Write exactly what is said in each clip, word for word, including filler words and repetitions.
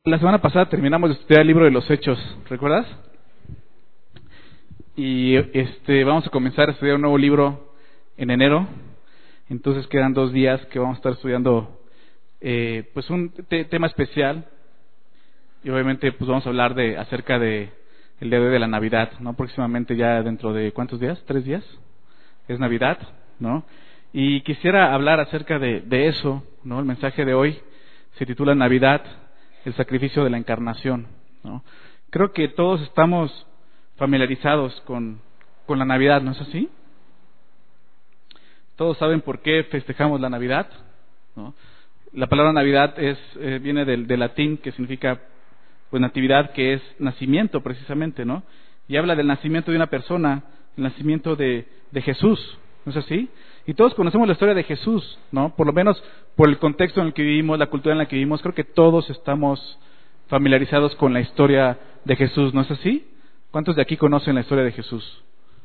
La semana pasada terminamos de estudiar el libro de los Hechos, ¿recuerdas? Y este vamos a comenzar a estudiar un nuevo libro en enero. Entonces quedan dos días que vamos a estar estudiando eh, pues un te- tema especial. Y obviamente pues vamos a hablar de acerca de el día de hoy de la Navidad, ¿no? Próximamente ya dentro de ¿cuántos días? ¿Tres días? Es Navidad, ¿no? Y quisiera hablar acerca de, de eso, ¿no? El mensaje de hoy se titula Navidad, el sacrificio de la encarnación, ¿no? Creo que todos estamos familiarizados con, con la Navidad, ¿no es así? Todos saben por qué festejamos la Navidad, ¿no? La palabra Navidad es eh, viene del, del latín, que significa pues natividad, que es nacimiento precisamente, ¿no? Y habla del nacimiento de una persona, el nacimiento de, de Jesús, ¿no es así? Y todos conocemos la historia de Jesús, ¿no? Por lo menos por el contexto en el que vivimos, la cultura en la que vivimos, creo que todos estamos familiarizados con la historia de Jesús, ¿no es así? ¿Cuántos de aquí conocen la historia de Jesús?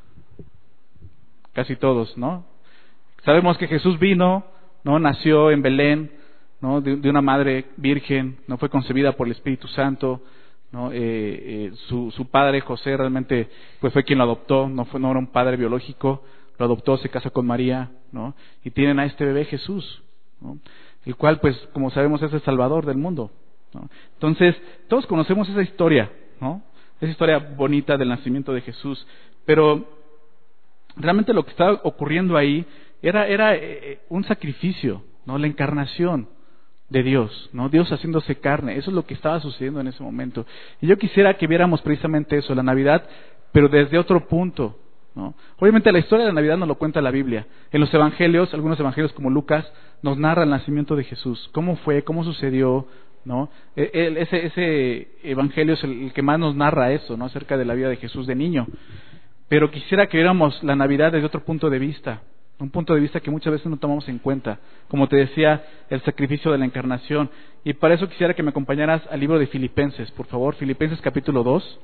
Casi todos, ¿no? Sabemos que Jesús vino, ¿no? Nació en Belén, ¿no? De, de una madre virgen, no fue concebida por el Espíritu Santo, ¿no? Eh, eh, su, su padre José realmente pues fue quien lo adoptó, no fue no era un padre biológico, lo adoptó, se casa con María, ¿no? Y tienen a este bebé Jesús, ¿no? El cual pues como sabemos es el Salvador del mundo, ¿no? Entonces todos conocemos esa historia, ¿no? Esa historia bonita del nacimiento de Jesús, pero realmente lo que estaba ocurriendo ahí era era eh, un sacrificio, ¿no? La encarnación de Dios, ¿no? Dios haciéndose carne, eso es lo que estaba sucediendo en ese momento. Y yo quisiera que viéramos precisamente eso, la Navidad, pero desde otro punto, ¿no? Obviamente la historia de la Navidad nos lo cuenta la Biblia. En los evangelios, algunos evangelios como Lucas, nos narra el nacimiento de Jesús, cómo fue, cómo sucedió, ¿no? El, ese, ese evangelio es el, el que más nos narra eso, ¿no? Acerca de la vida de Jesús de niño. Pero quisiera que viéramos la Navidad desde otro punto de vista, un punto de vista que muchas veces no tomamos en cuenta. Como te decía, el sacrificio de la encarnación. Y para eso quisiera que me acompañaras al libro de Filipenses, por favor, Filipenses capítulo dos.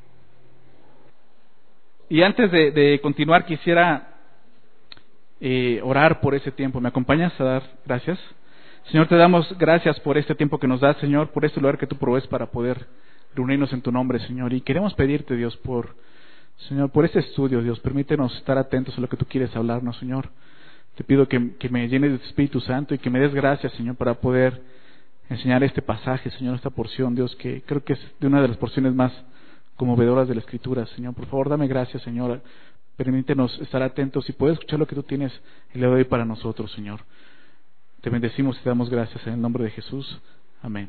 Y antes de, de continuar, quisiera eh, orar por ese tiempo. ¿Me acompañas a dar gracias? Señor, te damos gracias por este tiempo que nos das, Señor, por este lugar que tú provees para poder reunirnos en tu nombre, Señor. Y queremos pedirte, Dios, por... Señor, por este estudio, Dios, permítenos estar atentos a lo que tú quieres hablarnos, Señor. Te pido que, que me llenes de tu Espíritu Santo y que me des gracias, Señor, para poder enseñar este pasaje, Señor, esta porción, Dios, que creo que es de una de las porciones más conmovedoras de la Escritura, Señor. Por favor, dame gracias, Señor. Permítenos estar atentos y poder escuchar lo que tú tienes el día de hoy para nosotros, Señor. Te bendecimos y te damos gracias en el nombre de Jesús. Amén.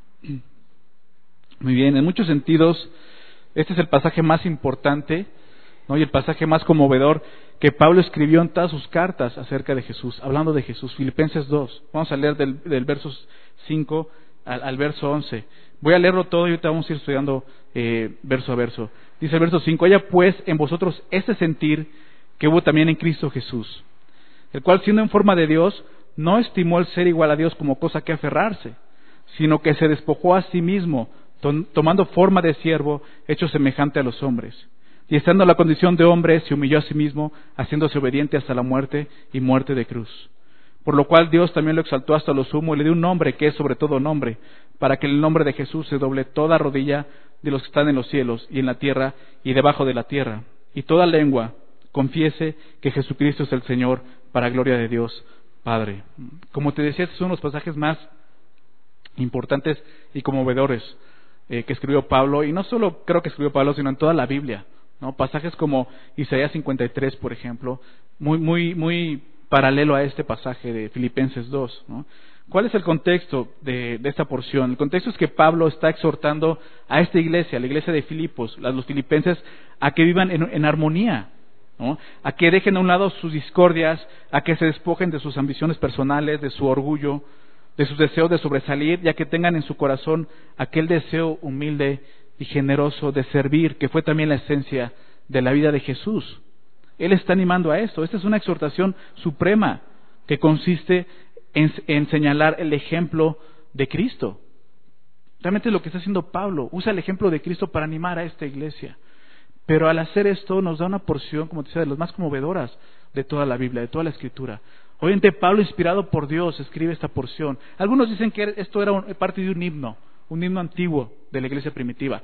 Muy bien, en muchos sentidos, este es el pasaje más importante, ¿no? Y el pasaje más conmovedor que Pablo escribió en todas sus cartas acerca de Jesús, hablando de Jesús. Filipenses dos. Vamos a leer del, del verso cinco al, al verso once. Voy a leerlo todo y ahorita vamos a ir estudiando eh, verso a verso. Dice el verso cinco: haya pues en vosotros este sentir que hubo también en Cristo Jesús, el cual siendo en forma de Dios, no estimó el ser igual a Dios como cosa que aferrarse, sino que se despojó a sí mismo, tomando forma de siervo, hecho semejante a los hombres. Y estando en la condición de hombre, se humilló a sí mismo, haciéndose obediente hasta la muerte y muerte de cruz. Por lo cual Dios también lo exaltó hasta lo sumo y le dio un nombre que es sobre todo nombre, para que en el nombre de Jesús se doble toda rodilla de los que están en los cielos y en la tierra y debajo de la tierra, y toda lengua confiese que Jesucristo es el Señor, para gloria de Dios Padre. Como te decía, estos son los pasajes más importantes y conmovedores Eh, que escribió Pablo, y no solo creo que escribió Pablo, sino en toda la Biblia, ¿no? Pasajes como Isaías cincuenta y tres, por ejemplo, muy muy muy paralelo a este pasaje de Filipenses dos, ¿no? ¿Cuál es el contexto de, de esta porción? El contexto es que Pablo está exhortando a esta iglesia, a la iglesia de Filipos, a los filipenses, a que vivan en, en armonía, ¿no? A que dejen a un lado sus discordias, a que se despojen de sus ambiciones personales, de su orgullo, de sus deseos de sobresalir, ya que tengan en su corazón aquel deseo humilde y generoso de servir, que fue también la esencia de la vida de Jesús. Él está animando a esto. Esta es una exhortación suprema que consiste en, en señalar el ejemplo de Cristo. Realmente es lo que está haciendo Pablo. Usa el ejemplo de Cristo para animar a esta iglesia. Pero al hacer esto nos da una porción, como te decía, de las más conmovedoras de toda la Biblia, de toda la Escritura. Obviamente Pablo, inspirado por Dios, escribe esta porción. Algunos dicen que esto era un, parte de un himno, un himno antiguo de la iglesia primitiva.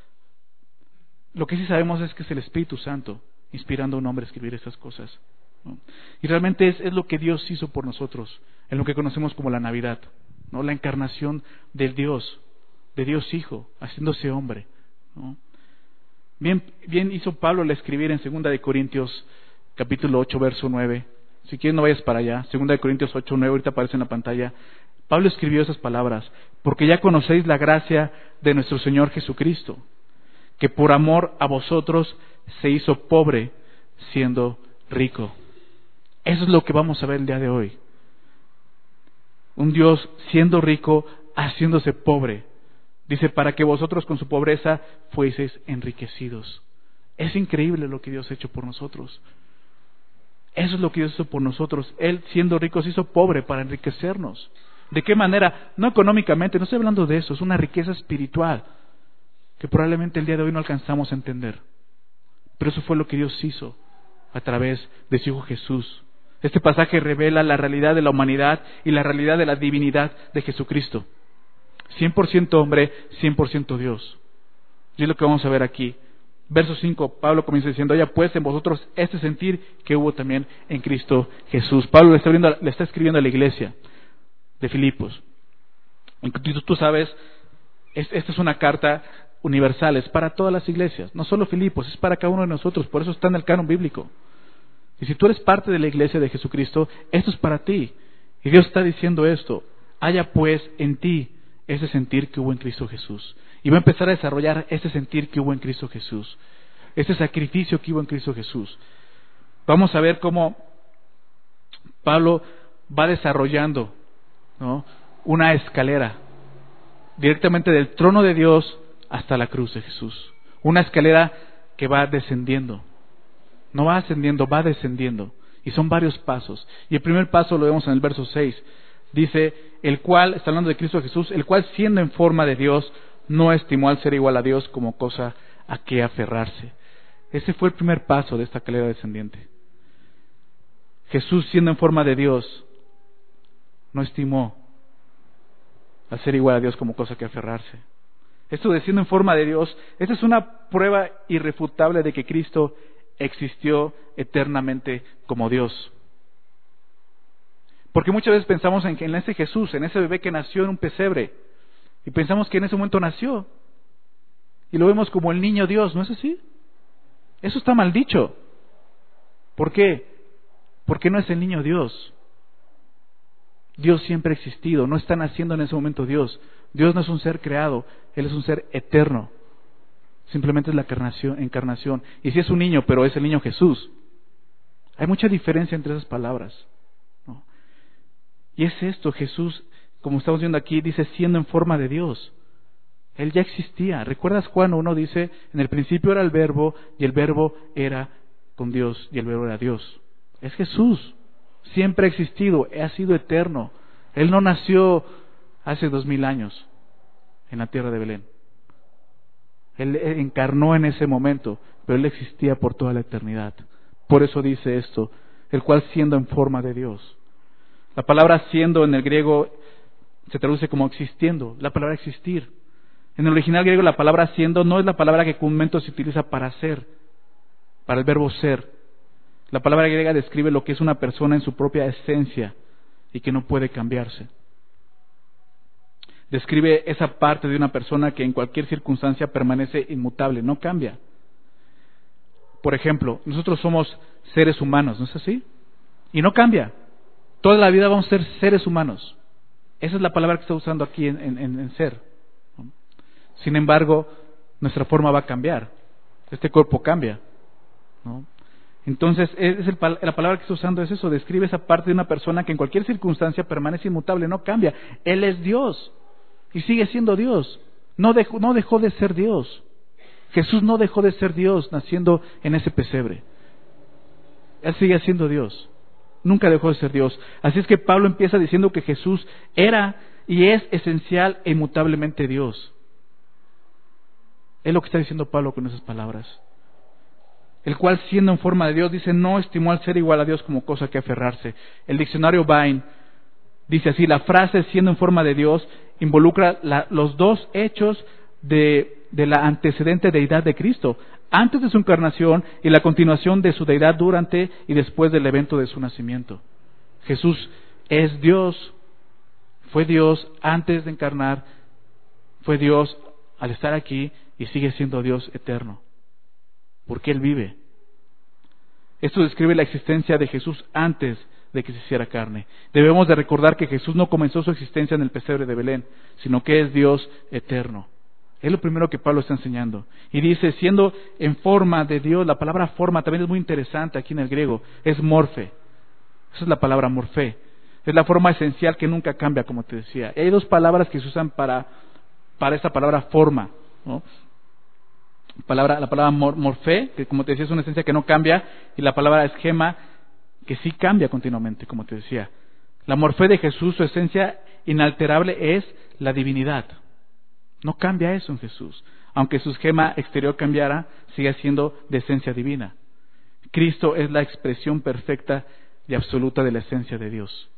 Lo que sí sabemos es que es el Espíritu Santo inspirando a un hombre a escribir estas cosas, ¿no? Y realmente es, es lo que Dios hizo por nosotros, en lo que conocemos como la Navidad, ¿no? La encarnación del Dios, de Dios Hijo, haciéndose hombre, ¿no? Bien, bien hizo Pablo al escribir en segunda de Corintios capítulo ocho, verso nueve. Si quieres no vayas para allá. segunda de Corintios ocho, nueve, ahorita aparece en la pantalla. Pablo escribió esas palabras: porque ya conocéis la gracia de nuestro Señor Jesucristo, que por amor a vosotros se hizo pobre siendo rico. Eso es lo que vamos a ver el día de hoy. Un Dios siendo rico, haciéndose pobre. Dice, para que vosotros con su pobreza fueseis enriquecidos. Es increíble lo que Dios ha hecho por nosotros. Eso es lo que Dios hizo por nosotros. Él, siendo rico, se hizo pobre para enriquecernos. ¿De qué manera? No económicamente, no estoy hablando de eso, es una riqueza espiritual que probablemente el día de hoy no alcanzamos a entender. Pero eso fue lo que Dios hizo a través de su Hijo Jesús. Este pasaje revela la realidad de la humanidad y la realidad de la divinidad de Jesucristo. cien por ciento hombre, cien por ciento Dios. Y es lo que vamos a ver aquí. Verso cinco, Pablo comienza diciendo, haya pues en vosotros este sentir que hubo también en Cristo Jesús. Pablo le está, abriendo, le está escribiendo a la iglesia de Filipos. Tú, tú sabes, es, esta es una carta universal, es para todas las iglesias, no solo Filipos, es para cada uno de nosotros, por eso está en el canon bíblico. Y si tú eres parte de la iglesia de Jesucristo, esto es para ti. Y Dios está diciendo esto, haya pues en ti ese sentir que hubo en Cristo Jesús. Y va a empezar a desarrollar ese sentir que hubo en Cristo Jesús, ese sacrificio que hubo en Cristo Jesús. Vamos a ver cómo Pablo va desarrollando, ¿no?, una escalera directamente del trono de Dios hasta la cruz de Jesús. Una escalera que va descendiendo. No va ascendiendo, va descendiendo. Y son varios pasos. Y el primer paso lo vemos en el verso seis. Dice, el cual, está hablando de Cristo Jesús, el cual siendo en forma de Dios, no estimó al ser igual a Dios como cosa a que aferrarse. Ese fue el primer paso de esta escalera descendiente. Jesús, siendo en forma de Dios, no estimó al ser igual a Dios como cosa que aferrarse. Esto de siendo en forma de Dios, esta es una prueba irrefutable de que Cristo existió eternamente como Dios. Porque muchas veces pensamos en, en ese Jesús, en ese bebé que nació en un pesebre, y pensamos que en ese momento nació, y lo vemos como el niño Dios, ¿no es así? Eso está mal dicho. ¿Por qué? Porque no es el niño Dios. Dios siempre ha existido, no está naciendo en ese momento Dios. Dios no es un ser creado, Él es un ser eterno. Simplemente es la encarnación, encarnación. Y sí es un niño, pero es el niño Jesús. Hay mucha diferencia entre esas palabras, ¿no? Y es esto, Jesús, como estamos viendo aquí, dice siendo en forma de Dios. Él ya existía. ¿Recuerdas Juan uno? Dice, en el principio era el verbo, y el verbo era con Dios, y el verbo era Dios. Es Jesús. Siempre ha existido, ha sido eterno. Él no nació hace dos mil años en la tierra de Belén. Él encarnó en ese momento, pero Él existía por toda la eternidad. Por eso dice esto, el cual siendo en forma de Dios. La palabra siendo en el griego se traduce como existiendo, la palabra existir. En el original griego la palabra siendo no es la palabra que comúnmente se utiliza para ser, para el verbo ser. La palabra griega describe lo que es una persona en su propia esencia y que no puede cambiarse. Describe esa parte de una persona que en cualquier circunstancia permanece inmutable, no cambia. Por ejemplo, nosotros somos seres humanos, ¿no es así? Y no cambia. Toda la vida vamos a ser seres humanos. Esa es la palabra que está usando aquí en, en, en ser. Sin embargo, nuestra forma va a cambiar. Este cuerpo cambia, ¿no? Entonces, es el, la palabra que está usando es eso, describe esa parte de una persona que en cualquier circunstancia permanece inmutable, no cambia. Él es Dios y sigue siendo Dios. No dejó, no dejó de ser Dios. Jesús no dejó de ser Dios naciendo en ese pesebre. Él sigue siendo Dios. Nunca dejó de ser Dios. Así es que Pablo empieza diciendo que Jesús era y es esencial e inmutablemente Dios. Es lo que está diciendo Pablo con esas palabras. El cual siendo en forma de Dios, dice, no estimó al ser igual a Dios como cosa que aferrarse. El diccionario Vine Dice así, la frase siendo en forma de Dios involucra la, los dos hechos de, de la antecedente deidad de Cristo, antes de su encarnación y la continuación de su deidad durante y después del evento de su nacimiento. Jesús es Dios, fue Dios antes de encarnar, fue Dios al estar aquí y sigue siendo Dios eterno, porque Él vive. Esto describe la existencia de Jesús antes de que se hiciera carne. Debemos de recordar que Jesús no comenzó su existencia en el pesebre de Belén, sino que es Dios eterno. Es lo primero que Pablo está enseñando. Y dice, siendo en forma de Dios, la palabra forma también es muy interesante aquí en el griego, es morfe. Esa es la palabra morfe. Es la forma esencial que nunca cambia, como te decía. Y hay dos palabras que se usan para, para esta palabra forma, ¿no? Palabra, la palabra mor, morfe, que como te decía es una esencia que no cambia, y la palabra esquema, que sí cambia continuamente, como te decía. La morfe de Jesús, su esencia inalterable es la divinidad. No cambia eso en Jesús. Aunque su esquema exterior cambiara, sigue siendo de esencia divina. Cristo es la expresión perfecta y absoluta de la esencia de Dios.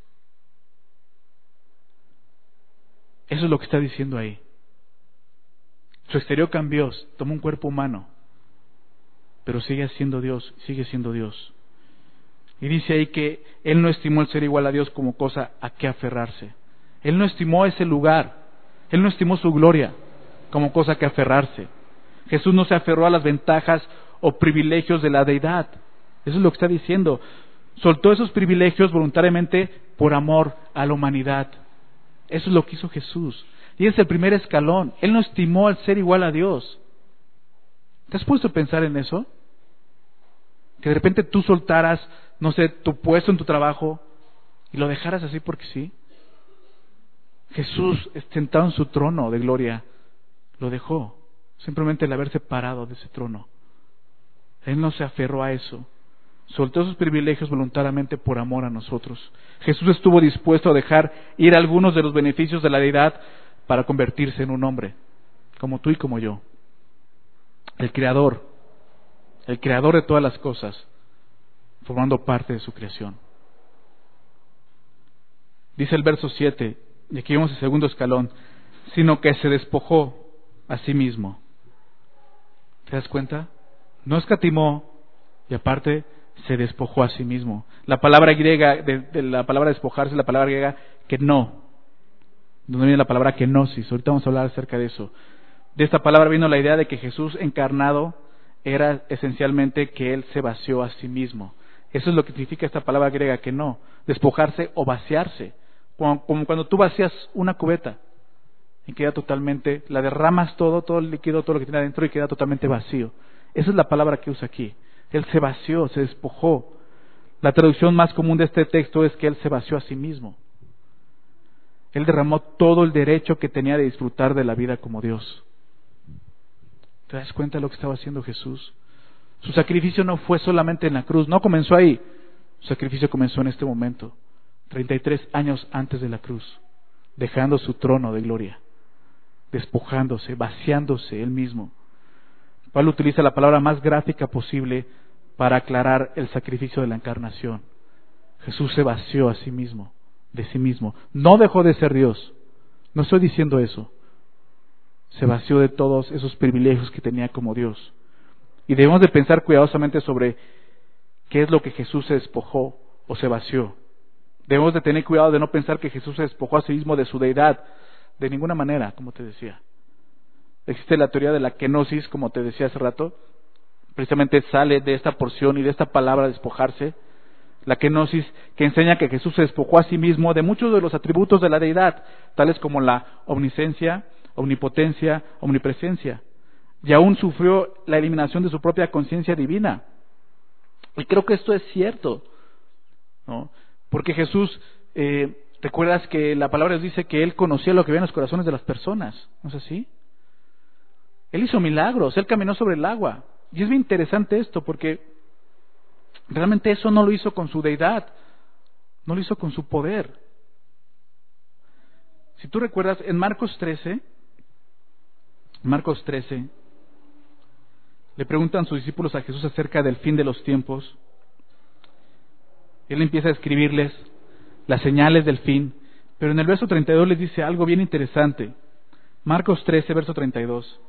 Eso es lo que está diciendo ahí. Su exterior cambió, tomó un cuerpo humano, pero sigue siendo Dios, sigue siendo Dios. Y dice ahí que Él no estimó el ser igual a Dios como cosa a que aferrarse. Él no estimó ese lugar, Él no estimó su gloria como cosa a que aferrarse. Jesús no se aferró a las ventajas o privilegios de la deidad. Eso es lo que está diciendo. Soltó esos privilegios voluntariamente por amor a la humanidad. Eso es lo que hizo Jesús. Y es el primer escalón. Él no estimó el ser igual a Dios. ¿Te has puesto a pensar en eso? Que de repente tú soltaras, no sé, tu puesto en tu trabajo y lo dejaras así porque sí. Jesús, sentado en su trono de gloria, lo dejó. Simplemente el haberse parado de ese trono. Él no se aferró a eso. Soltó sus privilegios voluntariamente por amor a nosotros. Jesús estuvo dispuesto a dejar ir algunos de los beneficios de la deidad para convertirse en un hombre, como tú y como yo. El Creador, el Creador de todas las cosas, formando parte de su creación. Dice el verso siete, y aquí vemos el segundo escalón, sino que se despojó a sí mismo. ¿Te das cuenta? No escatimó y aparte se despojó a sí mismo. La palabra griega, de, de la palabra despojarse, es la palabra griega que no, donde viene la palabra kenosis. Ahorita vamos a hablar acerca de eso. De esta palabra vino la idea de que Jesús encarnado era esencialmente que Él se vació a sí mismo. Eso es lo que significa esta palabra griega que no, despojarse o vaciarse. Como, como cuando tú vacías una cubeta y queda totalmente, la derramas todo, todo el líquido, todo lo que tiene adentro y queda totalmente vacío. Esa es la palabra que usa aquí. Él se vació, se despojó. La traducción más común de este texto es que Él se vació a sí mismo. Él derramó todo el derecho que tenía de disfrutar de la vida como Dios. ¿Te das cuenta de lo que estaba haciendo Jesús? Su sacrificio no fue solamente en la cruz, no comenzó ahí. Su sacrificio comenzó en este momento, treinta y tres años antes de la cruz, dejando su trono de gloria, despojándose, vaciándose Él mismo. Pablo utiliza la palabra más gráfica posible para aclarar el sacrificio de la encarnación. Jesús se vació a sí mismo, de sí mismo. No dejó de ser Dios. No estoy diciendo eso. Se vació de todos esos privilegios que tenía como Dios. Y debemos de pensar cuidadosamente sobre qué es lo que Jesús se despojó o se vació. Debemos de tener cuidado de no pensar que Jesús se despojó a sí mismo de su deidad, de ninguna manera, como te decía. Existe la teoría de la kenosis, como te decía hace rato, precisamente sale de esta porción y de esta palabra despojarse. La kenosis que enseña que Jesús se despojó a sí mismo de muchos de los atributos de la deidad, tales como la omnisciencia, omnipotencia, omnipresencia. Y aún sufrió la eliminación de su propia conciencia divina. Y creo que esto es cierto, ¿no? Porque Jesús, eh, recuerdas que la palabra nos dice que Él conocía lo que había en los corazones de las personas, ¿no es así? Él hizo milagros, Él caminó sobre el agua. Y es bien interesante esto, porque realmente eso no lo hizo con su deidad, no lo hizo con su poder. Si tú recuerdas, en Marcos trece, Marcos trece, le preguntan sus discípulos a Jesús acerca del fin de los tiempos. Él empieza a escribirles las señales del fin, Pero en el verso treinta y dos les dice algo bien interesante. Marcos trece, verso treinta y dos.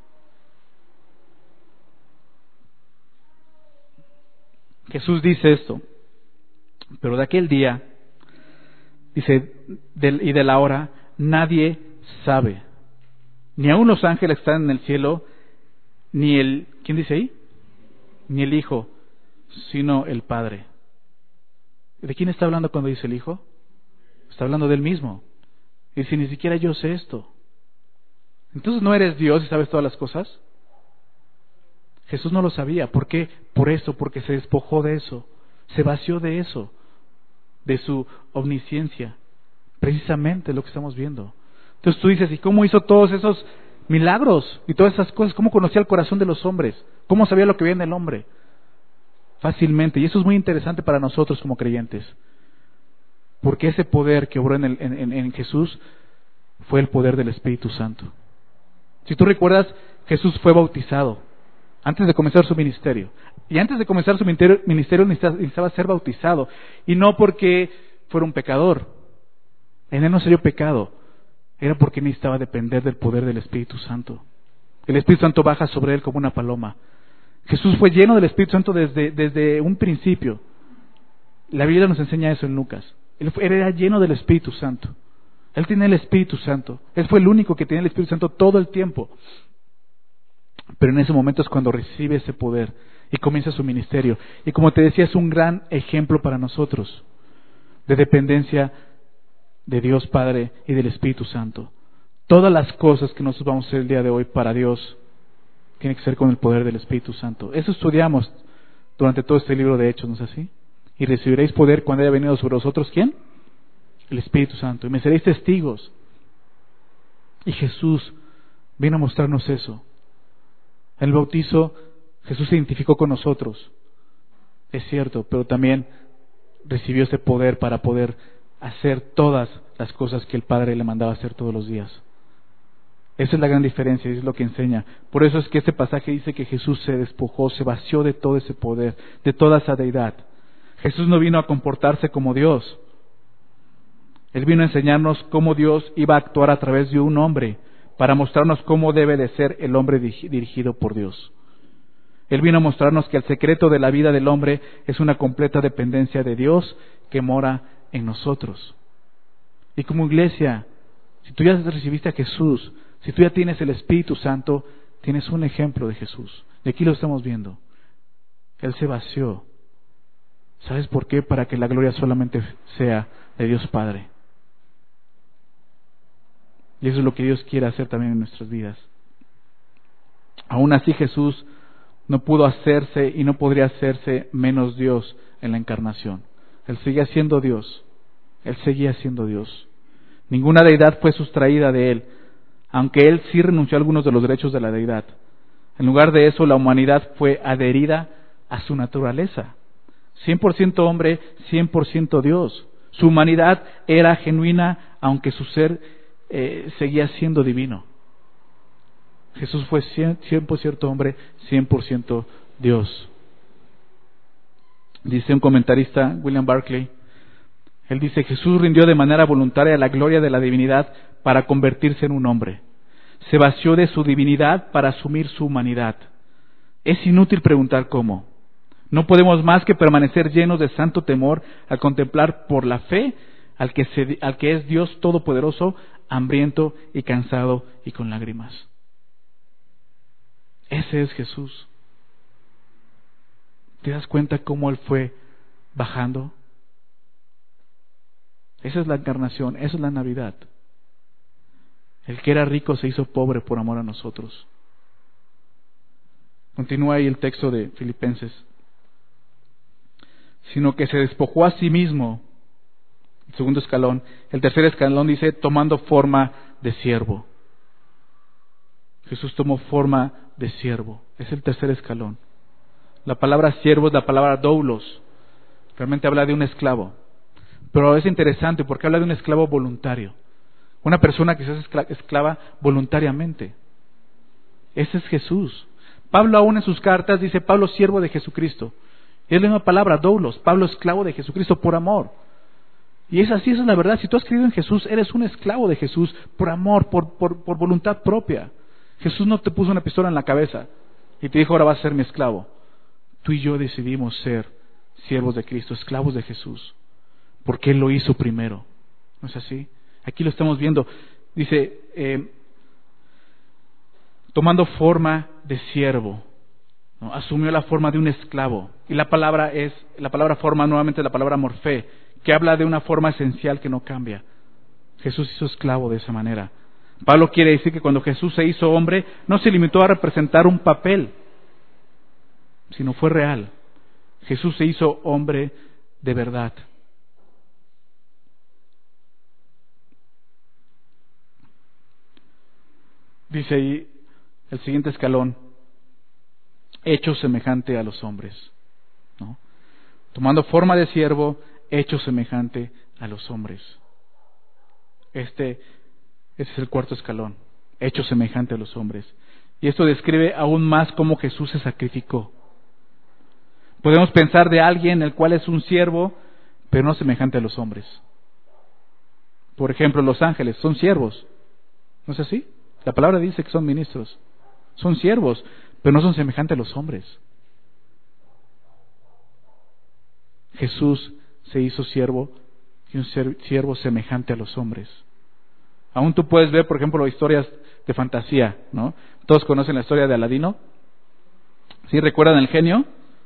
Jesús dice esto: pero de aquel día, dice, del, y de la hora, nadie sabe. Ni aun los ángeles que están en el cielo, ni el, ¿quién dice ahí? Ni el Hijo, sino el Padre. ¿De quién está hablando cuando dice el Hijo? Está hablando del mismo. Y dice, ni siquiera yo sé esto. Entonces, ¿no eres Dios y sabes todas las cosas? Jesús no lo sabía. ¿Por qué? Por eso, porque se despojó de eso. Se vació de eso, de su omnisciencia. Precisamente lo que estamos viendo. Entonces tú dices, ¿y cómo hizo todos esos milagros y todas esas cosas? ¿Cómo conocía el corazón de los hombres? ¿Cómo sabía lo que veía en el hombre? Fácilmente. Y eso es muy interesante para nosotros como creyentes. Porque ese poder que obró en, el, en, en Jesús fue el poder del Espíritu Santo. Si tú recuerdas, Jesús fue bautizado antes de comenzar su ministerio. Y antes de comenzar su ministerio necesitaba, necesitaba ser bautizado. Y no porque fuera un pecador. En él no salió pecado. Era porque necesitaba depender del poder del Espíritu Santo. El Espíritu Santo baja sobre él como una paloma. Jesús fue lleno del Espíritu Santo desde, desde un principio. La Biblia nos enseña eso en Lucas. Él era lleno del Espíritu Santo. Él tenía el Espíritu Santo. Él fue el único que tenía el Espíritu Santo todo el tiempo. Pero en ese momento es cuando recibe ese poder y comienza su ministerio. Y como te decía, es un gran ejemplo para nosotros de dependencia de Dios Padre y del Espíritu Santo. Todas las cosas que nosotros vamos a hacer el día de hoy para Dios tienen que ser con el poder del Espíritu Santo. Eso estudiamos durante todo este libro de Hechos, ¿no es así? Y recibiréis poder cuando haya venido sobre vosotros, ¿quién? El Espíritu Santo. Y me seréis testigos. Y Jesús vino a mostrarnos eso. En el bautizo, Jesús se identificó con nosotros. Es cierto, pero también recibió ese poder para poder hacer todas las cosas que el Padre le mandaba hacer todos los días. Esa es la gran diferencia y es lo que enseña. Por eso es que este pasaje dice que Jesús se despojó, se vació de todo ese poder, de toda esa deidad. Jesús no vino a comportarse como Dios. Él vino a enseñarnos cómo Dios iba a actuar a través de un hombre, para mostrarnos cómo debe de ser el hombre dirigido por Dios. Él vino a mostrarnos que el secreto de la vida del hombre es una completa dependencia de Dios que mora en nosotros. Y como iglesia, si tú ya recibiste a Jesús, si tú ya tienes el Espíritu Santo, tienes un ejemplo de Jesús. Y aquí lo estamos viendo. Él se vació. ¿Sabes por qué? Para que la gloria solamente sea de Dios Padre. Y eso es lo que Dios quiere hacer también en nuestras vidas. Aún así Jesús no pudo hacerse y no podría hacerse menos Dios en la encarnación. Él seguía siendo Dios. Él seguía siendo Dios. Ninguna deidad fue sustraída de Él, aunque Él sí renunció a algunos de los derechos de la deidad. En lugar de eso, la humanidad fue adherida a su naturaleza. cien por ciento hombre, cien por ciento Dios. Su humanidad era genuina, aunque su ser Eh, seguía siendo divino. Jesús fue cien por ciento hombre, cien por ciento Dios. Dice un comentarista, William Barclay, él dice, Jesús rindió de manera voluntaria la gloria de la divinidad para convertirse en un hombre. Se vació de su divinidad para asumir su humanidad. Es inútil preguntar cómo. No podemos más que permanecer llenos de santo temor al contemplar por la fe al que, se, al que es Dios Todopoderoso, hambriento y cansado y con lágrimas. Ese es Jesús. ¿Te das cuenta cómo Él fue bajando? Esa es la encarnación, esa es la Navidad. El que era rico se hizo pobre por amor a nosotros. Continúa ahí el texto de Filipenses. Sino que se despojó a sí mismo. El segundo escalón. El tercer escalón dice, tomando forma de siervo. Jesús tomó forma de siervo. Es el tercer escalón. La palabra siervo es la palabra doulos. Realmente habla de un esclavo. Pero es interesante porque habla de un esclavo voluntario. Una persona que se hace esclava voluntariamente. Ese es Jesús. Pablo aún en sus cartas dice, Pablo siervo de Jesucristo. Y es la misma palabra, doulos. Pablo esclavo de Jesucristo por amor. Y es así, esa es la verdad. Si tú has creído en Jesús, eres un esclavo de Jesús por amor, por, por, por voluntad propia. Jesús no te puso una pistola en la cabeza y te dijo, ahora vas a ser mi esclavo. Tú y yo decidimos ser siervos de Cristo, esclavos de Jesús, porque Él lo hizo primero. ¿No es así? Aquí lo estamos viendo. Dice, eh, tomando forma de siervo, ¿no? Asumió la forma de un esclavo. Y la palabra es, la palabra forma nuevamente es la palabra morfé, que habla de una forma esencial que no cambia. Jesús hizo esclavo de esa manera. Pablo quiere decir que cuando Jesús se hizo hombre, no se limitó a representar un papel, sino fue real. Jesús se hizo hombre de verdad. Dice ahí el siguiente escalón, hecho semejante a los hombres, ¿no? Tomando forma de siervo, hecho semejante a los hombres. Este, ese es el cuarto escalón, hecho semejante a los hombres. Y esto describe aún más cómo Jesús se sacrificó. Podemos pensar de alguien el cual es un siervo, pero no semejante a los hombres. Por ejemplo, los ángeles son siervos, ¿no es así? La palabra dice que son ministros, son siervos, pero no son semejantes a los hombres. Jesús se hizo siervo y un siervo semejante a los hombres. Aún tú puedes ver, por ejemplo, historias de fantasía, ¿no? Todos conocen la historia de Aladino. ¿Sí recuerdan el genio?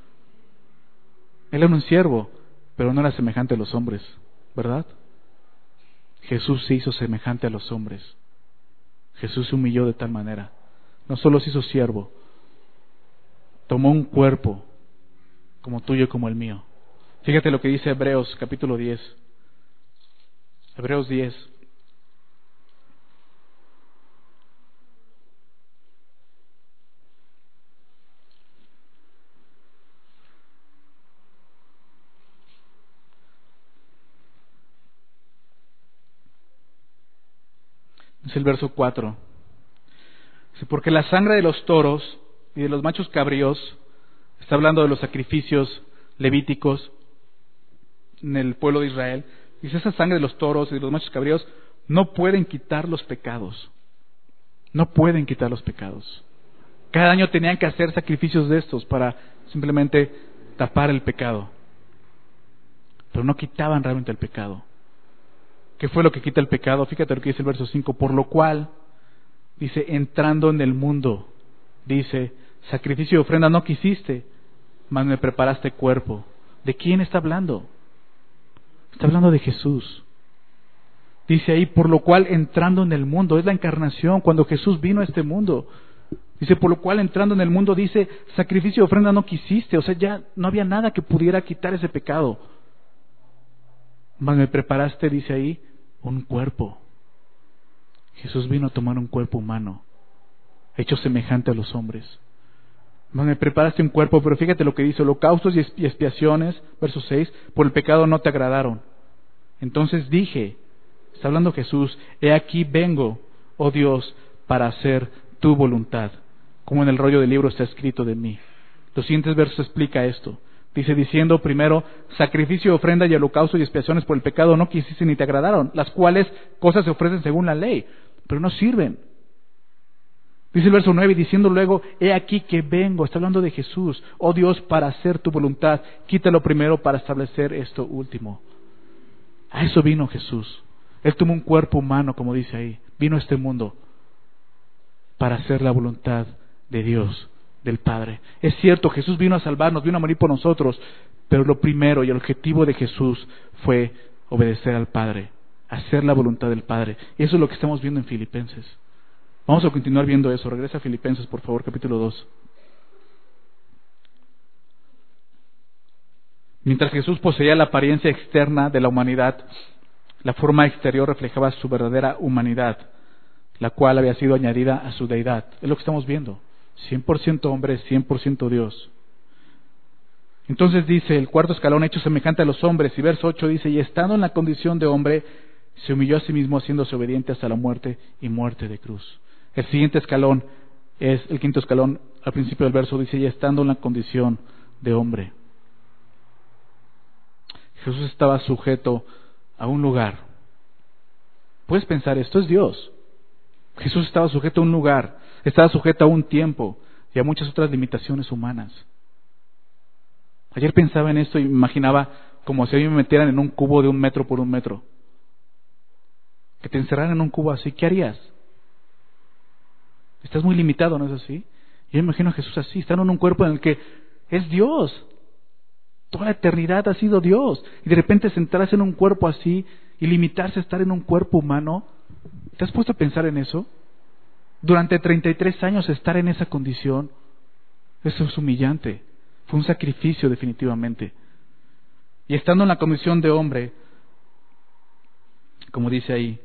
Él era un siervo, pero no era semejante a los hombres, ¿verdad? Jesús se hizo semejante a los hombres. Jesús se humilló de tal manera. No solo se hizo siervo, tomó un cuerpo como tuyo y como el mío. Fíjate lo que dice Hebreos capítulo diez. Hebreos diez. Es el verso cuatro. Dice, porque la sangre de los toros y de los machos cabríos, está hablando de los sacrificios levíticos en el pueblo de Israel, dice, esa sangre de los toros y de los machos cabríos no pueden quitar los pecados. No pueden quitar los pecados. Cada año tenían que hacer sacrificios de estos para simplemente tapar el pecado. Pero no quitaban realmente el pecado. ¿Qué fue lo que quita el pecado? Fíjate lo que dice el verso cinco. Por lo cual, dice, entrando en el mundo, dice, sacrificio y ofrenda no quisiste, mas me preparaste cuerpo. ¿De quién está hablando? Está hablando de Jesús. Dice ahí, por lo cual entrando en el mundo, es la encarnación, cuando Jesús vino a este mundo. Dice, por lo cual entrando en el mundo, dice, sacrificio y ofrenda no quisiste, o sea, ya no había nada que pudiera quitar ese pecado. Mas me preparaste, dice ahí, un cuerpo. Jesús vino a tomar un cuerpo humano, hecho semejante a los hombres. Mas me preparaste un cuerpo, pero fíjate lo que dice, holocaustos y expiaciones, verso seis, por el pecado no te agradaron. Entonces dije, está hablando Jesús, he aquí vengo, oh Dios, para hacer tu voluntad, como en el rollo del libro está escrito de mí. Los siguientes versos explica esto. Dice, diciendo primero, sacrificio, ofrenda y holocausto y expiaciones por el pecado no quisiste ni te agradaron, las cuales cosas se ofrecen según la ley, pero no sirven. Dice el verso nueve, diciendo luego, he aquí que vengo, está hablando de Jesús, oh Dios, para hacer tu voluntad, quítalo primero para establecer esto último. A eso vino Jesús. Él tomó un cuerpo humano, como dice ahí, vino a este mundo para hacer la voluntad de Dios, del Padre. Es cierto, Jesús vino a salvarnos, vino a morir por nosotros, pero lo primero y el objetivo de Jesús fue obedecer al Padre, hacer la voluntad del Padre. Y eso es lo que estamos viendo en Filipenses. Vamos a continuar viendo eso. Regresa a Filipenses, por favor, capítulo dos. Mientras Jesús poseía la apariencia externa de la humanidad, la forma exterior reflejaba su verdadera humanidad, la cual había sido añadida a su deidad. Es lo que estamos viendo. cien por ciento hombre, cien por ciento Dios. Entonces dice el cuarto escalón, hecho semejante a los hombres, y verso ocho dice, y estando en la condición de hombre, se humilló a sí mismo haciéndose obediente hasta la muerte y muerte de cruz. El siguiente escalón es el quinto escalón, al principio del verso dice, y estando en la condición de hombre. Jesús estaba sujeto a un lugar. Puedes pensar, esto es Dios. Jesús estaba sujeto a un lugar, estaba sujeto a un tiempo y a muchas otras limitaciones humanas. Ayer pensaba en esto y me imaginaba como si a mí me metieran en un cubo de un metro por un metro. Que te encerraran en un cubo así, ¿qué harías? Estás muy limitado, ¿no es así? Yo me imagino a Jesús así, estando en un cuerpo en el que es Dios. Toda la eternidad ha sido Dios. Y de repente sentarse en un cuerpo así y limitarse a estar en un cuerpo humano. ¿Te has puesto a pensar en eso? Durante treinta y tres años estar en esa condición, eso es humillante. Fue un sacrificio definitivamente. Y estando en la condición de hombre, como dice ahí,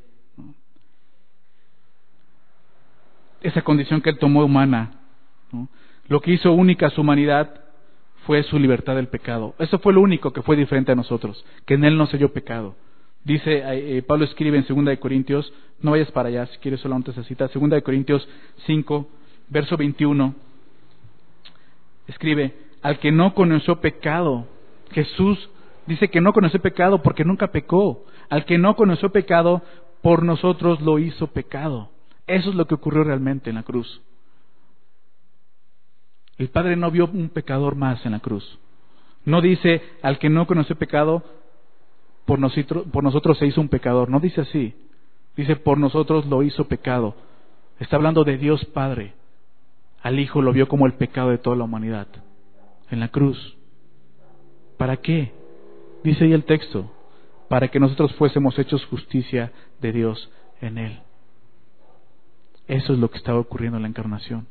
esa condición que él tomó humana, ¿no? Lo que hizo única su humanidad fue su libertad del pecado. Eso fue lo único que fue diferente a nosotros, que en él no se halló pecado. Dice, eh, Pablo escribe en segunda de Corintios, no vayas para allá si quieres solamente esa cita, segunda de Corintios cinco, verso veintiuno, escribe, al que no conoció pecado, Jesús dice que no conoció pecado porque nunca pecó, al que no conoció pecado, por nosotros lo hizo pecado. Eso es lo que ocurrió realmente en la cruz. El Padre no vio un pecador más en la cruz. No dice, al que no conoció pecado, por nosotros, por nosotros se hizo un pecador. No dice así. Dice, por nosotros lo hizo pecado. Está hablando de Dios Padre. Al Hijo lo vio como el pecado de toda la humanidad. En la cruz. ¿Para qué? Dice ahí el texto. Para que nosotros fuésemos hechos justicia de Dios en Él. Eso es lo que estaba ocurriendo en la encarnación.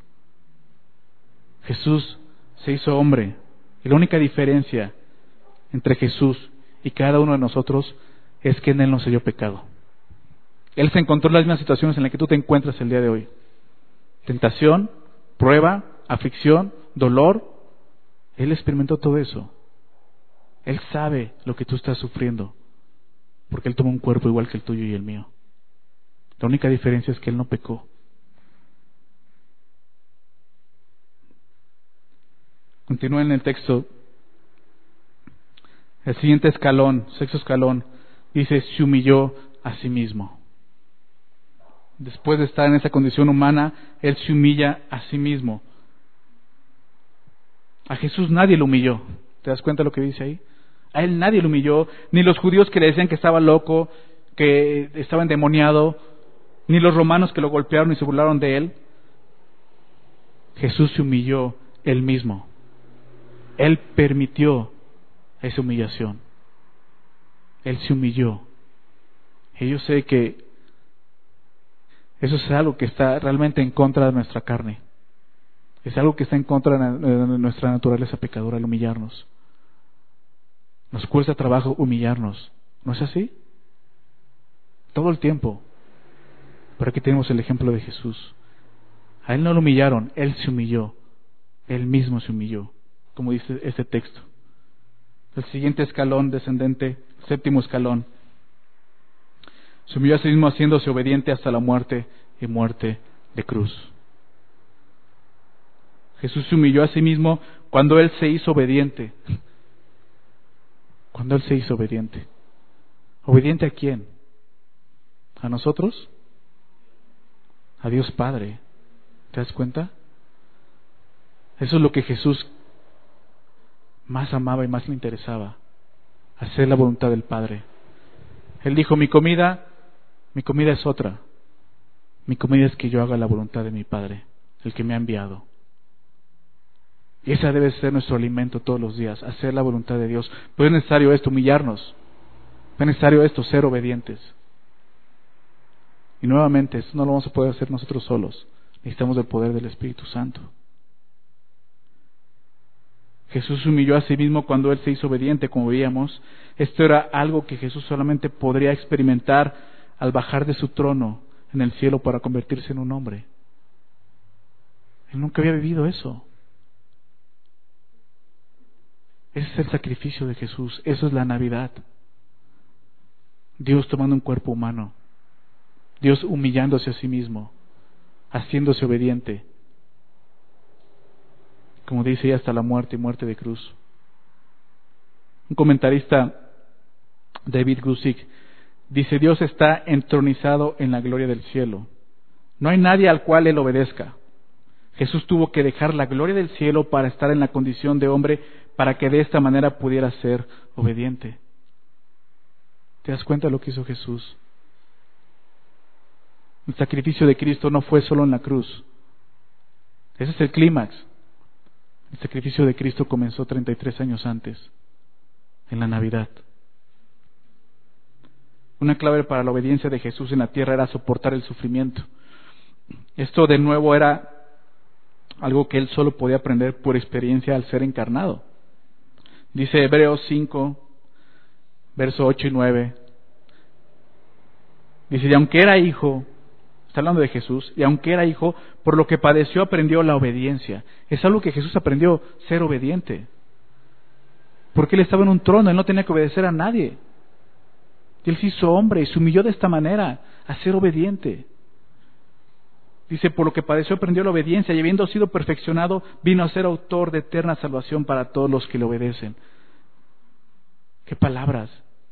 Jesús se hizo hombre. Y la única diferencia entre Jesús y cada uno de nosotros es que en Él no se dio pecado. Él se encontró en las mismas situaciones en las que tú te encuentras el día de hoy. Tentación, prueba, aflicción, dolor. Él experimentó todo eso. Él sabe lo que tú estás sufriendo. Porque Él tomó un cuerpo igual que el tuyo y el mío. La única diferencia es que Él no pecó. Continúa en el texto. El siguiente escalón, sexto escalón, dice, se humilló a sí mismo. Después de estar en esa condición humana, Él se humilla a sí mismo. A Jesús nadie lo humilló. ¿Te das cuenta de lo que dice ahí? A Él nadie lo humilló, ni los judíos que le decían que estaba loco, que estaba endemoniado, ni los romanos que lo golpearon y se burlaron de Él. Jesús se humilló Él mismo. Él permitió esa humillación. Él se humilló. Y yo sé que eso es algo que está realmente en contra de nuestra carne. Es algo que está en contra de nuestra naturaleza pecadora, el humillarnos. Nos cuesta trabajo humillarnos. ¿No es así? Todo el tiempo. Pero aquí tenemos el ejemplo de Jesús. A Él no lo humillaron, Él se humilló. Él mismo se humilló, como dice este texto. El siguiente escalón descendente, séptimo escalón, se humilló a sí mismo haciéndose obediente hasta la muerte y muerte de cruz. Jesús se humilló a sí mismo cuando Él se hizo obediente. Cuando Él se hizo obediente. ¿Obediente a quién? ¿A nosotros? A Dios Padre. ¿Te das cuenta? Eso es lo que Jesús más amaba y más le interesaba. Hacer la voluntad del Padre. Él dijo, mi comida, mi comida es otra. Mi comida es que yo haga la voluntad de mi Padre, el que me ha enviado. Y esa debe ser nuestro alimento todos los días, hacer la voluntad de Dios. Pero es necesario esto, humillarnos. Es necesario esto, ser obedientes. Y nuevamente, esto no lo vamos a poder hacer nosotros solos. Necesitamos el poder del Espíritu Santo. Jesús se humilló a sí mismo cuando Él se hizo obediente, como veíamos. Esto era algo que Jesús solamente podría experimentar al bajar de su trono en el cielo para convertirse en un hombre. Él nunca había vivido eso. Ese es el sacrificio de Jesús. Eso es la Navidad. Dios tomando un cuerpo humano. Dios humillándose a sí mismo, haciéndose obediente. Como dice, hasta la muerte y muerte de cruz. Un comentarista, David Guzik, Dice, Dios está entronizado en la gloria del cielo. No hay nadie al cual Él obedezca. Jesús tuvo que dejar la gloria del cielo para estar en la condición de hombre, para que de esta manera pudiera ser obediente. ¿Te das cuenta de lo que hizo Jesús? El sacrificio de Cristo no fue solo en la cruz. Ese es el clímax. El sacrificio de Cristo comenzó treinta y tres años antes, en la Navidad. Una clave para la obediencia de Jesús en la tierra era soportar el sufrimiento. Esto de nuevo era algo que Él solo podía aprender por experiencia al ser encarnado. Dice Hebreos cinco, verso ocho y nueve. Dice, y aunque era hijo, está hablando de Jesús, y aunque era hijo, por lo que padeció aprendió la obediencia. Es algo que Jesús aprendió, ser obediente. Porque Él estaba en un trono, Él no tenía que obedecer a nadie. Y Él se hizo hombre y se humilló de esta manera, a ser obediente. Dice, por lo que padeció aprendió la obediencia, y habiendo sido perfeccionado, vino a ser autor de eterna salvación para todos los que le obedecen. ¡Qué palabras!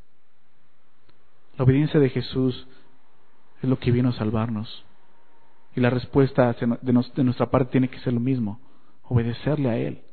La obediencia de Jesús es lo que vino a salvarnos. Y la respuesta de nuestra parte tiene que ser lo mismo, obedecerle a Él.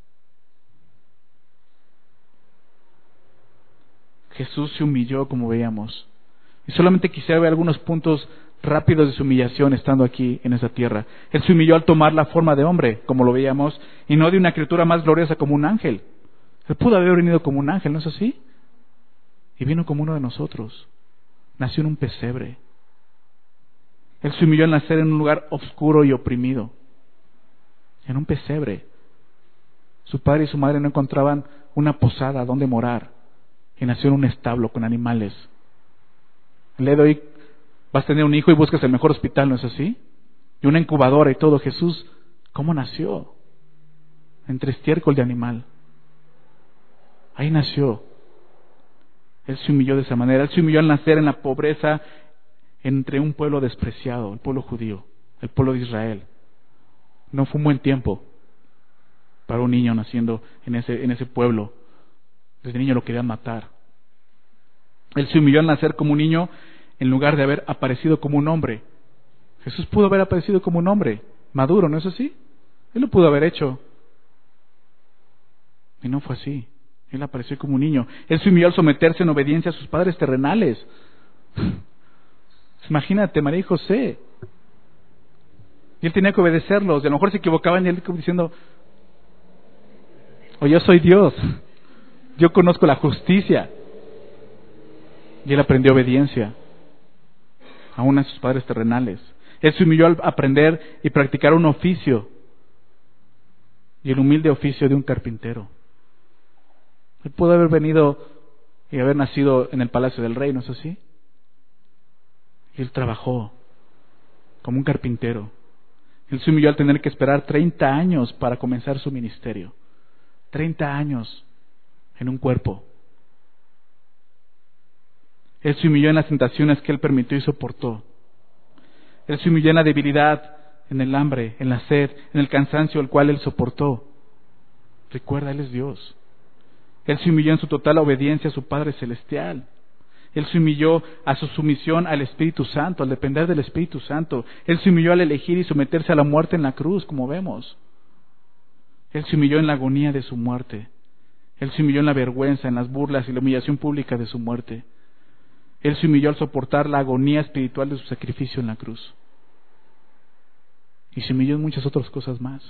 Jesús se humilló, como veíamos. Y solamente quisiera ver algunos puntos rápidos de su humillación estando aquí en esa tierra. Él se humilló al tomar la forma de hombre, como lo veíamos, y no de una criatura más gloriosa como un ángel. Él pudo haber venido como un ángel, ¿no es así? Y vino como uno de nosotros. Nació en un pesebre. Él se humilló al nacer en un lugar oscuro y oprimido, en un pesebre. Su padre y su madre no encontraban una posada donde morar, y nació en un establo con animales. El día de hoy vas a tener un hijo y buscas el mejor hospital, ¿no es así? Y una incubadora y todo. Jesús, ¿cómo nació? Entre estiércol de animal. Ahí nació. Él se humilló de esa manera. Él se humilló al nacer en la pobreza entre un pueblo despreciado, el pueblo judío, el pueblo de Israel. No fue un buen tiempo para un niño naciendo en ese, en ese pueblo. Desde niño lo querían matar. Él se humilló al nacer como un niño en lugar de haber aparecido como un hombre. Jesús pudo haber aparecido como un hombre maduro, ¿no es así? Él lo pudo haber hecho. Y no fue así. Él apareció como un niño. Él se humilló al someterse en obediencia a sus padres terrenales. Imagínate, María y José. Y él tenía que obedecerlos. Y a lo mejor se equivocaban y él diciendo, o yo soy Dios. Yo conozco la justicia. Y él aprendió obediencia, aún a sus padres terrenales. Él se humilló al aprender y practicar un oficio, y el humilde oficio de un carpintero. Él pudo haber venido y haber nacido en el palacio del rey, ¿no es así? Y él trabajó como un carpintero. Él se humilló al tener que esperar treinta años para comenzar su ministerio. treinta años en un cuerpo. Él se humilló en las tentaciones que Él permitió y soportó. Él se humilló en la debilidad, en el hambre, en la sed, en el cansancio, el cual Él soportó. Recuerda, Él es Dios. Él se humilló en su total obediencia a su Padre Celestial. Él se humilló a su sumisión al Espíritu Santo, al depender del Espíritu Santo. Él se humilló al elegir y someterse a la muerte en la cruz, como vemos. Él se humilló en la agonía de su muerte. Él se humilló en la vergüenza, en las burlas y la humillación pública de su muerte. Él se humilló al soportar la agonía espiritual de su sacrificio en la cruz. Y se humilló en muchas otras cosas más.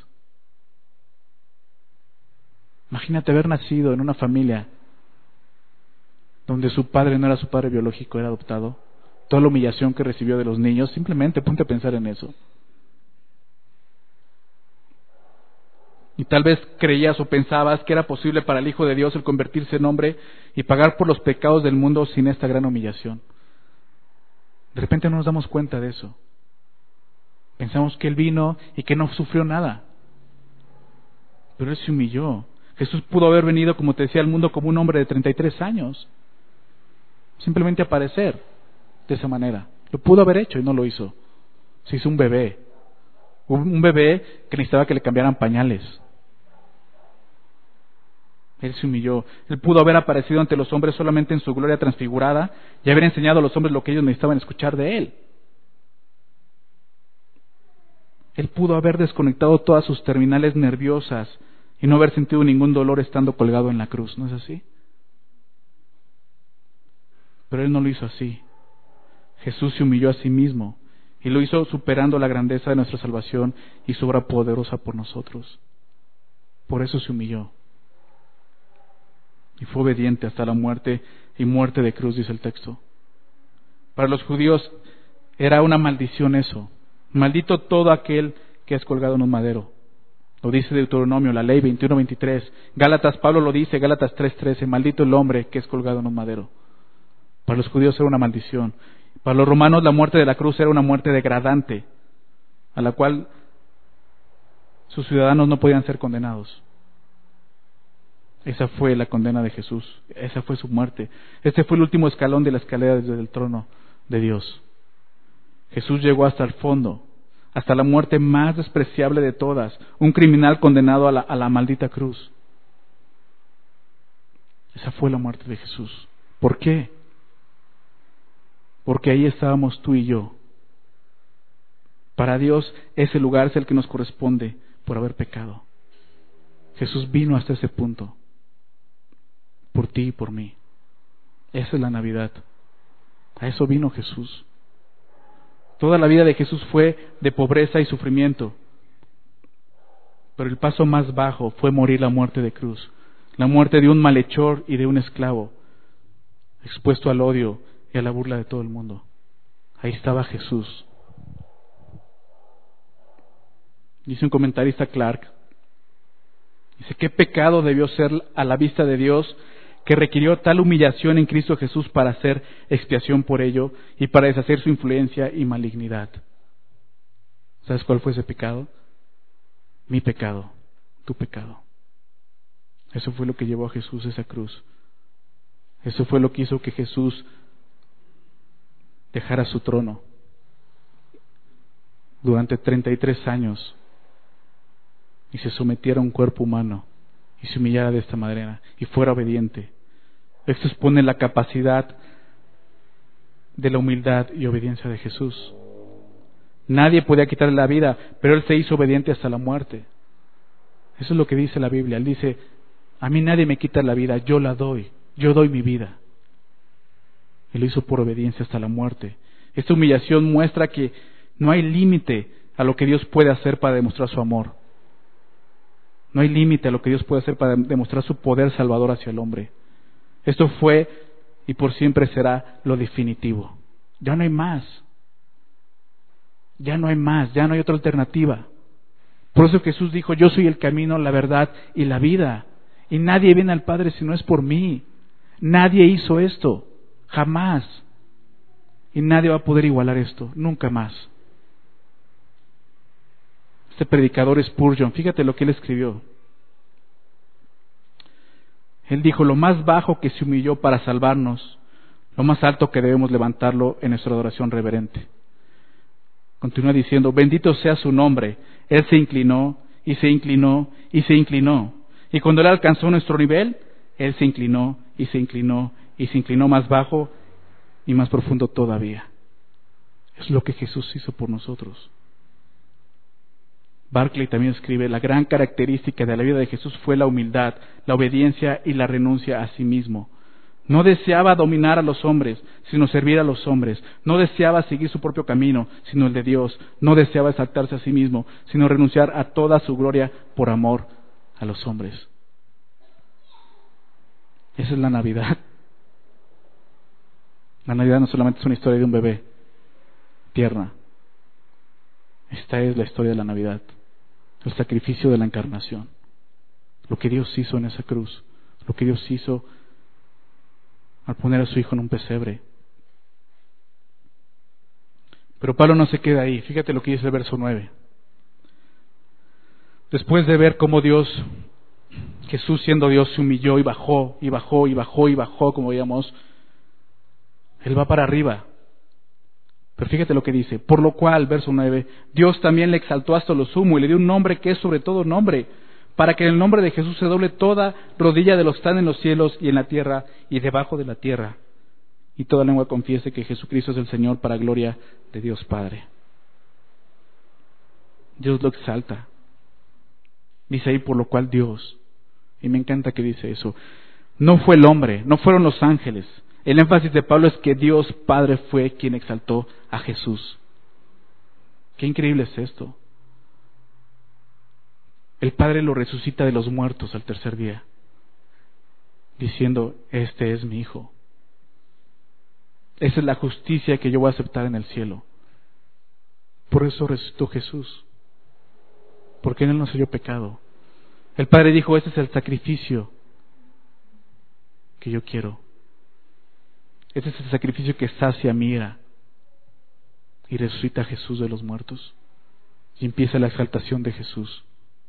Imagínate haber nacido en una familia donde su padre no era su padre biológico, era adoptado. Toda la humillación que recibió de los niños, simplemente ponte a pensar en eso. Y tal vez creías o pensabas que era posible para el Hijo de Dios el convertirse en hombre y pagar por los pecados del mundo sin esta gran humillación. De repente no nos damos cuenta de eso. Pensamos que Él vino y que no sufrió nada. Pero Él se humilló. Jesús pudo haber venido, como te decía, al mundo como un hombre de treinta y tres años. Simplemente aparecer de esa manera. Lo pudo haber hecho y no lo hizo. Se hizo un bebé. Un bebé que necesitaba que le cambiaran pañales. Él se humilló. Él pudo haber aparecido ante los hombres solamente en su gloria transfigurada y haber enseñado a los hombres lo que ellos necesitaban escuchar de Él. Él pudo haber desconectado todas sus terminales nerviosas y no haber sentido ningún dolor estando colgado en la cruz, ¿no es así? Pero Él no lo hizo así. Jesús se humilló a sí mismo y lo hizo superando la grandeza de nuestra salvación y su obra poderosa por nosotros. Por eso se humilló. Y fue obediente hasta la muerte y muerte de cruz, dice el texto. Para los judíos era una maldición eso. Maldito todo aquel que es colgado en un madero. Lo dice Deuteronomio, la ley veintiuno veintitrés. Gálatas, Pablo lo dice, Gálatas tres trece. Maldito el hombre que es colgado en un madero. Para los judíos era una maldición. Para los romanos la muerte de la cruz era una muerte degradante, a la cual sus ciudadanos no podían ser condenados. Esa fue la condena de Jesús. Esa fue su muerte. Este fue el último escalón de la escalera desde el trono de Dios. Jesús llegó hasta el fondo, hasta la muerte más despreciable de todas, un criminal condenado a la, a la maldita cruz. Esa fue la muerte de Jesús. ¿Por qué? Porque ahí estábamos tú y yo. Para Dios ese lugar es el que nos corresponde por haber pecado. Jesús vino hasta ese punto, por ti y por mí. Esa es la Navidad. A eso vino Jesús. Toda la vida de Jesús fue de pobreza y sufrimiento. Pero el paso más bajo fue morir la muerte de cruz. La muerte de un malhechor y de un esclavo, expuesto al odio y a la burla de todo el mundo. Ahí estaba Jesús. Dice un comentarista, Clark, dice, ¿qué pecado debió ser a la vista de Dios que requirió tal humillación en Cristo Jesús para hacer expiación por ello y para deshacer su influencia y malignidad? ¿Sabes cuál fue ese pecado? Mi pecado, tu pecado. Eso fue lo que llevó a Jesús a esa cruz. Eso fue lo que hizo que Jesús dejara su trono durante treinta y tres años y se sometiera a un cuerpo humano y se humillara de esta manera y fuera obediente. Esto expone la capacidad de la humildad y obediencia de Jesús. Nadie podía quitarle la vida, pero Él se hizo obediente hasta la muerte. Eso es lo que dice la Biblia. Él dice, a mí nadie me quita la vida, yo la doy, yo doy mi vida. Y lo hizo por obediencia hasta la muerte. Esta humillación muestra que no hay límite a lo que Dios puede hacer para demostrar su amor. No hay límite a lo que Dios puede hacer para demostrar su poder salvador hacia el hombre. Esto fue y por siempre será lo definitivo. Ya no hay más. Ya no hay más, ya no hay otra alternativa. Por eso Jesús dijo, yo soy el camino, la verdad y la vida. Y nadie viene al Padre si no es por mí. Nadie hizo esto, jamás. Y nadie va a poder igualar esto, nunca más. Este predicador Spurgeon, fíjate lo que él escribió. Él dijo, lo más bajo que se humilló para salvarnos, lo más alto que debemos levantarlo en nuestra adoración reverente. Continúa diciendo, bendito sea su nombre. Él se inclinó, y se inclinó, y se inclinó. Y cuando Él alcanzó nuestro nivel, Él se inclinó, y se inclinó, y se inclinó más bajo y más profundo todavía. Es lo que Jesús hizo por nosotros. Barclay también escribe, la gran característica de la vida de Jesús fue la humildad, la obediencia y la renuncia a sí mismo. No deseaba dominar a los hombres, sino servir a los hombres. No deseaba seguir su propio camino, sino el de Dios. No deseaba exaltarse a sí mismo, sino renunciar a toda su gloria por amor a los hombres. Esa es la Navidad. La Navidad no solamente es una historia de un bebé tierna. Esta es la historia de la Navidad. El sacrificio de la encarnación. Lo que Dios hizo en esa cruz. Lo que Dios hizo al poner a su hijo en un pesebre. Pero Pablo no se queda ahí. Fíjate lo que dice el verso nueve. Después de ver cómo Dios, Jesús siendo Dios, se humilló y bajó, y bajó, y bajó, y bajó, como veíamos, Él va para arriba. Pero fíjate lo que dice. Por lo cual, verso nueve, Dios también le exaltó hasta lo sumo y le dio un nombre que es sobre todo nombre, para que en el nombre de Jesús se doble toda rodilla de los que están en los cielos y en la tierra y debajo de la tierra, y toda lengua confiese que Jesucristo es el Señor, para gloria de Dios Padre. Dios lo exalta. Dice ahí, por lo cual Dios, y me encanta que dice eso, no fue el hombre, no fueron los ángeles. El énfasis de Pablo es que Dios Padre fue quien exaltó a Jesús. Qué increíble es esto. El Padre lo resucita de los muertos al tercer día, diciendo, este es mi Hijo. Esa es la justicia que yo voy a aceptar en el cielo. Por eso resucitó Jesús, porque en Él no se dio pecado. El Padre dijo, este es el sacrificio que yo quiero. Este es el sacrificio que sacia mi ira. Y resucita a Jesús de los muertos. Y empieza la exaltación de Jesús.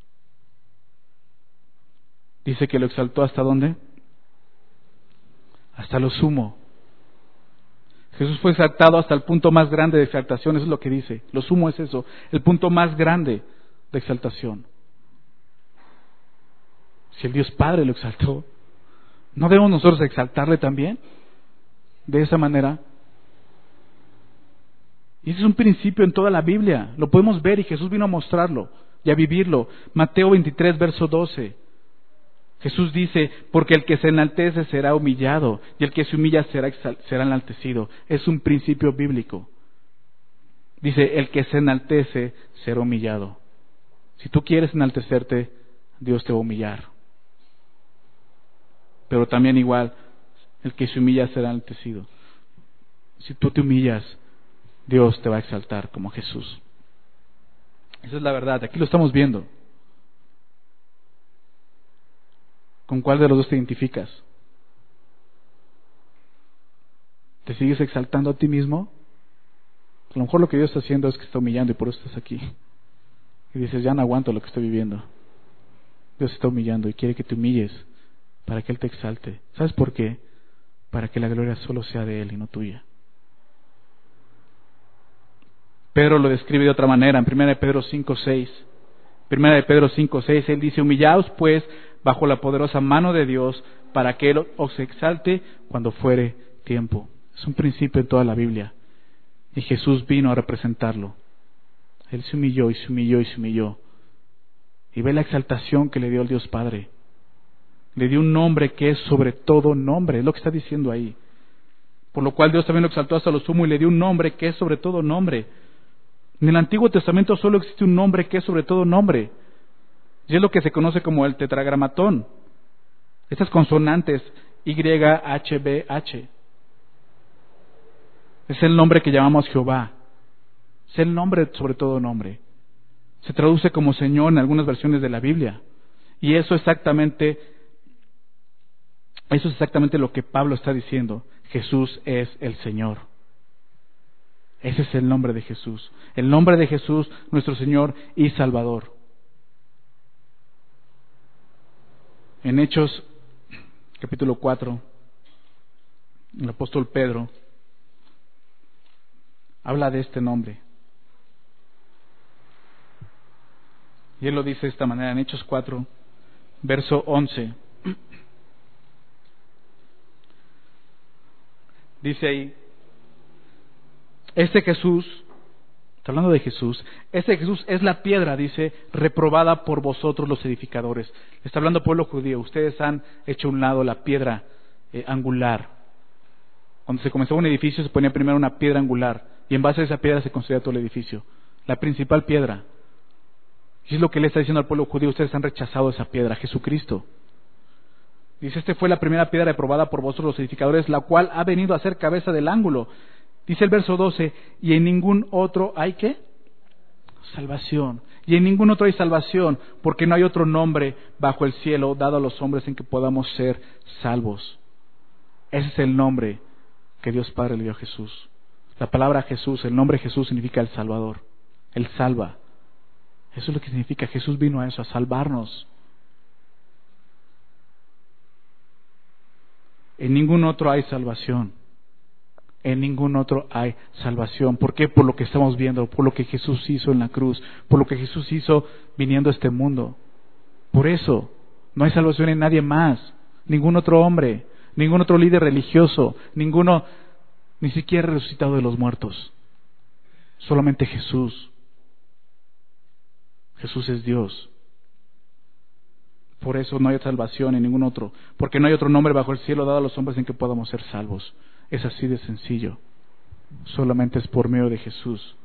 Dice que lo exaltó ¿hasta dónde? Hasta lo sumo. Jesús fue exaltado hasta el punto más grande de exaltación, eso es lo que dice. Lo sumo es eso, el punto más grande de exaltación. Si el Dios Padre lo exaltó, ¿no debemos nosotros exaltarle también? De esa manera. Y ese es un principio en toda la Biblia, lo podemos ver y Jesús vino a mostrarlo y a vivirlo. Mateo veintitrés, verso doce. Jesús dice, porque el que se enaltece será humillado y el que se humilla será, exal- será enaltecido. Es un principio bíblico. Dice, el que se enaltece será humillado. Si tú quieres enaltecerte, Dios te va a humillar. Pero también igual, el que se humilla será enaltecido. Si tú te humillas, Dios te va a exaltar como Jesús. Esa es la verdad, aquí lo estamos viendo. ¿Con cuál de los dos te identificas? ¿Te sigues exaltando a ti mismo? A lo mejor lo que Dios está haciendo es que está humillando y por eso estás aquí. Y dices, ya no aguanto lo que estoy viviendo. Dios está humillando y quiere que te humilles para que Él te exalte. ¿Sabes por qué? Para que la gloria solo sea de Él y no tuya. Pedro lo describe de otra manera en primera de Pedro cinco seis. primera de Pedro cinco seis, él dice, humillaos pues bajo la poderosa mano de Dios para que Él os exalte cuando fuere tiempo. Es un principio en toda la Biblia. Y Jesús vino a representarlo. Él se humilló y se humilló y se humilló. Y ve la exaltación que le dio el Dios Padre. Le dio un nombre que es sobre todo nombre, es lo que está diciendo ahí. Por lo cual Dios también lo exaltó hasta lo sumo y le dio un nombre que es sobre todo nombre. En el Antiguo Testamento solo existe un nombre que es sobre todo nombre. Y es lo que se conoce como el tetragramatón. Estas consonantes Y, H, B, H. Es el nombre que llamamos Jehová. Es el nombre sobre todo nombre. Se traduce como Señor en algunas versiones de la Biblia. Y eso exactamente, eso es exactamente lo que Pablo está diciendo. Jesús es el Señor. Ese es el nombre de Jesús. El nombre de Jesús, nuestro Señor y Salvador. En Hechos, capítulo cuatro, el apóstol Pedro habla de este nombre. Y él lo dice de esta manera en Hechos cuatro, verso once. Dice ahí, este Jesús, está hablando de Jesús, este Jesús es la piedra, dice, reprobada por vosotros los edificadores. Está hablando pueblo judío, ustedes han hecho a un lado la piedra eh, angular. Cuando se comenzó un edificio se ponía primero una piedra angular y en base a esa piedra se construía todo el edificio. La principal piedra. Y es lo que le está diciendo al pueblo judío, ustedes han rechazado esa piedra, Jesucristo. Dice, este fue la primera piedra reprobada por vosotros los edificadores, la cual ha venido a ser cabeza del ángulo. Dice el verso doce, y en ningún otro hay ¿qué? Salvación. Y en ningún otro hay salvación, porque no hay otro nombre bajo el cielo dado a los hombres en que podamos ser salvos. Ese es el nombre que Dios Padre le dio a Jesús. La palabra Jesús, el nombre Jesús significa el Salvador. Él salva. Eso es lo que significa. Jesús vino a eso, a salvarnos. En ningún otro hay salvación. En ningún otro hay salvación. ¿Por qué? Por lo que estamos viendo, por lo que Jesús hizo en la cruz, por lo que Jesús hizo viniendo a este mundo. Por eso, no hay salvación en nadie más, ningún otro hombre, ningún otro líder religioso, ninguno, ni siquiera resucitado de los muertos. Solamente Jesús. Jesús es Dios. Por eso no hay salvación en ningún otro, porque no hay otro nombre bajo el cielo dado a los hombres en que podamos ser salvos. Es así de sencillo. Solamente es por medio de Jesús.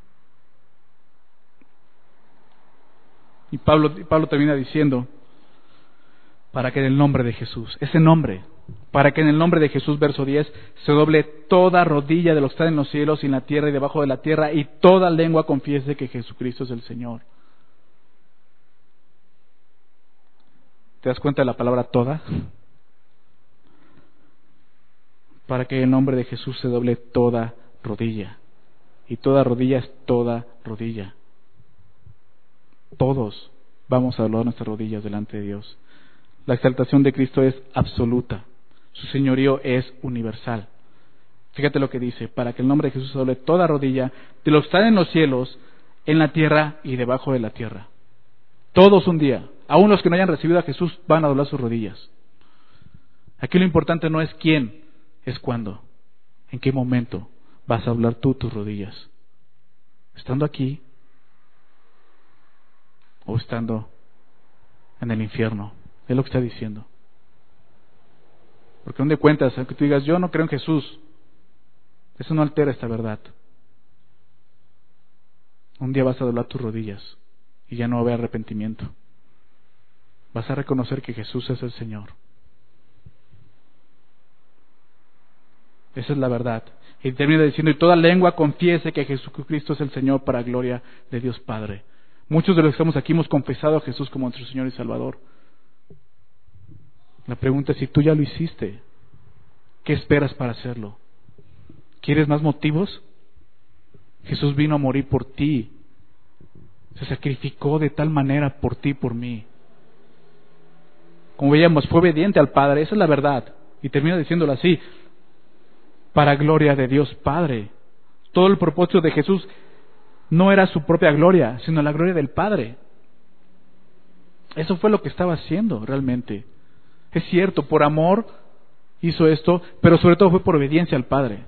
Y Pablo, Pablo termina diciendo, para que en el nombre de Jesús, ese nombre, para que en el nombre de Jesús, verso diez, se doble toda rodilla de los que están en los cielos y en la tierra y debajo de la tierra, y toda lengua confiese que Jesucristo es el Señor. ¿Te das cuenta de la palabra toda? Para que en el nombre de Jesús se doble toda rodilla. Y toda rodilla es toda rodilla. Todos vamos a doblar nuestras rodillas delante de Dios. La exaltación de Cristo es absoluta. Su señorío es universal. Fíjate lo que dice, para que el nombre de Jesús se doble toda rodilla de los que están en los cielos, en la tierra y debajo de la tierra. Todos un día, aun los que no hayan recibido a Jesús, van a doblar sus rodillas. Aquí lo importante no es quién, es cuándo, en qué momento vas a doblar tú tus rodillas. Estando aquí o estando en el infierno. Es lo que está diciendo. Porque donde cuentas, aunque tú digas, yo no creo en Jesús, eso no altera esta verdad. Un día vas a doblar tus rodillas y ya no va a haber arrepentimiento. Vas a reconocer que Jesús es el Señor. Esa es la verdad. Y termina diciendo, y toda lengua confiese que Jesucristo es el Señor para gloria de Dios Padre. Muchos de los que estamos aquí hemos confesado a Jesús como nuestro Señor y Salvador. La pregunta es si tú ya lo hiciste, ¿qué esperas para hacerlo? ¿Quieres más motivos? Jesús vino a morir por ti. Se sacrificó de tal manera por ti y por mí. Como veíamos, fue obediente al Padre, esa es la verdad. Y termina diciéndolo así, para gloria de Dios Padre. Todo el propósito de Jesús no era su propia gloria, sino la gloria del Padre. Eso fue lo que estaba haciendo realmente. Es cierto, por amor hizo esto, pero sobre todo fue por obediencia al Padre.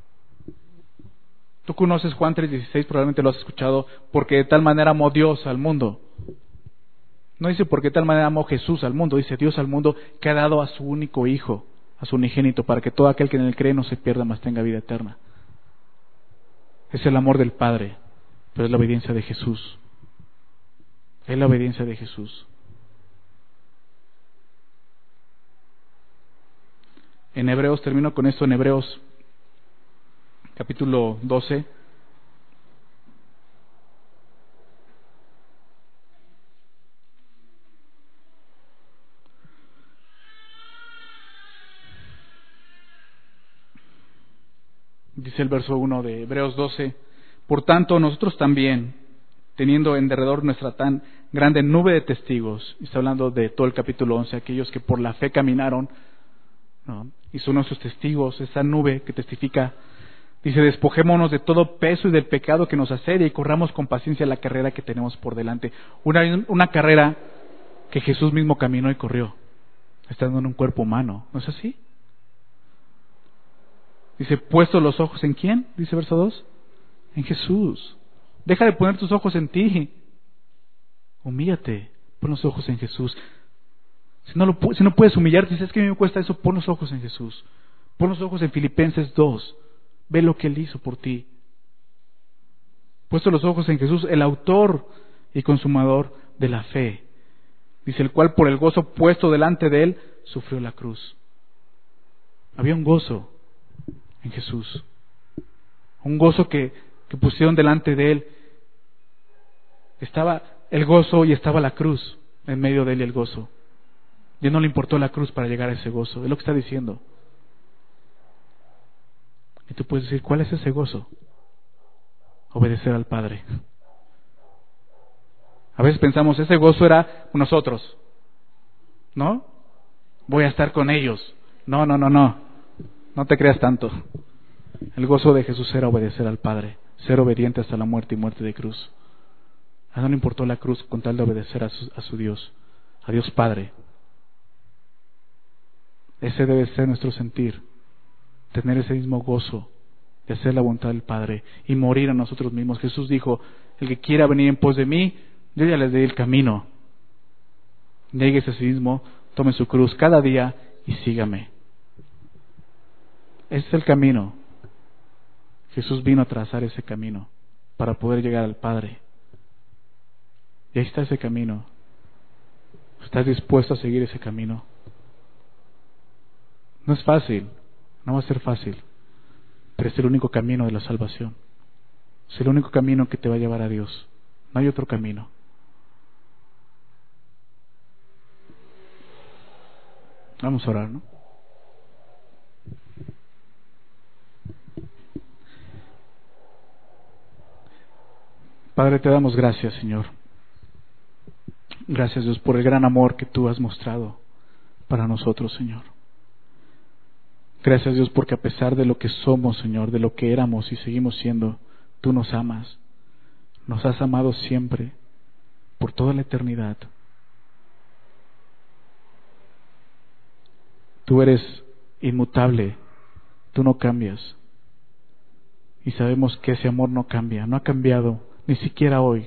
Tú conoces Juan tres dieciséis, probablemente lo has escuchado, porque de tal manera amó Dios al mundo. No dice porque de tal manera amó Jesús al mundo, dice Dios al mundo que ha dado a su único Hijo, a su unigénito, para que todo aquel que en él cree no se pierda, mas tenga vida eterna. Es el amor del Padre, pero es la obediencia de Jesús. Es la obediencia de Jesús. En Hebreos, termino con esto, en Hebreos capítulo doce. Dice el verso uno de Hebreos doce, por tanto nosotros también, teniendo en derredor nuestra tan grande nube de testigos, y está hablando de todo el capítulo once, aquellos que por la fe caminaron, ¿no? Y son nuestros testigos, esa nube que testifica, dice, despojémonos de todo peso y del pecado que nos asedia y corramos con paciencia la carrera que tenemos por delante. Una, una carrera que Jesús mismo caminó y corrió, estando en un cuerpo humano, ¿no es así? Dice, puesto los ojos en ¿quién? Dice verso dos, en Jesús. Deja de poner tus ojos en ti, humíllate, pon los ojos en Jesús. Si no, lo, si no puedes humillarte, dices, es que a mí me cuesta eso, pon los ojos en Jesús. Pon los ojos en Filipenses dos. Ve lo que Él hizo por ti. Puesto los ojos en Jesús, el autor y consumador de la fe. Dice, el cual por el gozo puesto delante de Él, sufrió la cruz. Había un gozo en Jesús. Un gozo que, que pusieron delante de Él. Estaba el gozo y estaba la cruz en medio de Él y el gozo. Y no le importó la cruz para llegar a ese gozo. Es lo que está diciendo. Y tú puedes decir, ¿cuál es ese gozo? Obedecer al Padre. A veces pensamos, ese gozo era nosotros, ¿no? Voy a estar con ellos. No, no, no, no. No te creas tanto. El gozo de Jesús era obedecer al Padre, ser obediente hasta la muerte y muerte de cruz. A él no le importó la cruz con tal de obedecer a su, a su Dios. a Dios Padre. Ese debe ser nuestro sentir, tener ese mismo gozo de hacer la voluntad del Padre y morir a nosotros mismos. Jesús dijo, el que quiera venir en pos de mí, yo ya les doy el camino. Néguese a sí mismo, tome su cruz cada día y sígame. Ese es el camino. Jesús vino a trazar ese camino para poder llegar al Padre. Y ahí está ese camino. ¿Estás dispuesto a seguir ese camino? No es fácil, no va a ser fácil, pero es el único camino de la salvación. Es el único camino que te va a llevar a Dios. No hay otro camino. Vamos a orar, ¿no? Padre, te damos gracias, Señor. Gracias, Dios, por el gran amor que tú has mostrado para nosotros, Señor. Gracias, Dios, porque a pesar de lo que somos, Señor, de lo que éramos y seguimos siendo, tú nos amas. Nos has amado siempre, por toda la eternidad. Tú eres inmutable, tú no cambias. Y sabemos que ese amor no cambia, no ha cambiado, ni siquiera hoy.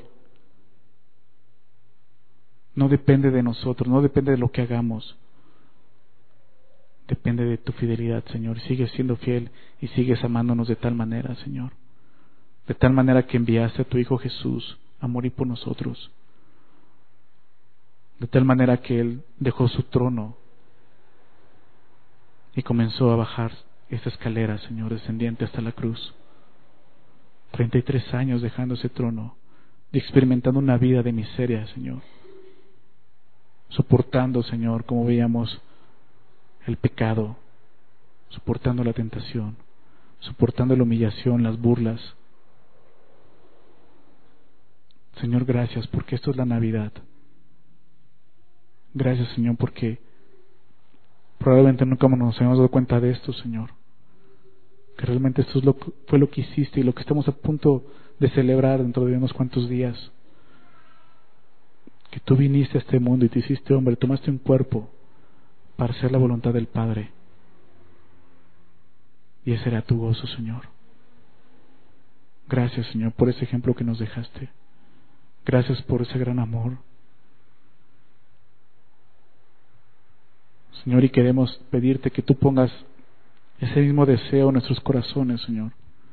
No depende de nosotros, no depende de lo que hagamos. Depende de tu fidelidad, Señor. Sigues siendo fiel y sigues amándonos de tal manera, Señor. De tal manera que enviaste a tu Hijo Jesús a morir por nosotros. De tal manera que Él dejó su trono y comenzó a bajar esta escalera, Señor, descendiente hasta la cruz. Treinta y tres años dejando ese trono y experimentando una vida de miseria, Señor. Soportando, Señor, como veíamos, el pecado, soportando la tentación, soportando la humillación, las burlas. Señor, gracias porque esto es la Navidad. Gracias, Señor, porque probablemente nunca nos habíamos dado cuenta de esto, Señor. Que realmente esto es lo, fue lo que hiciste y lo que estamos a punto de celebrar dentro de unos cuantos días. Que tú viniste a este mundo y te hiciste hombre, tomaste un cuerpo para hacer la voluntad del Padre. Y ese era tu gozo, Señor. Gracias, Señor, por ese ejemplo que nos dejaste. Gracias por ese gran amor. Señor, y queremos pedirte que tú pongas ese mismo deseo en nuestros corazones, Señor,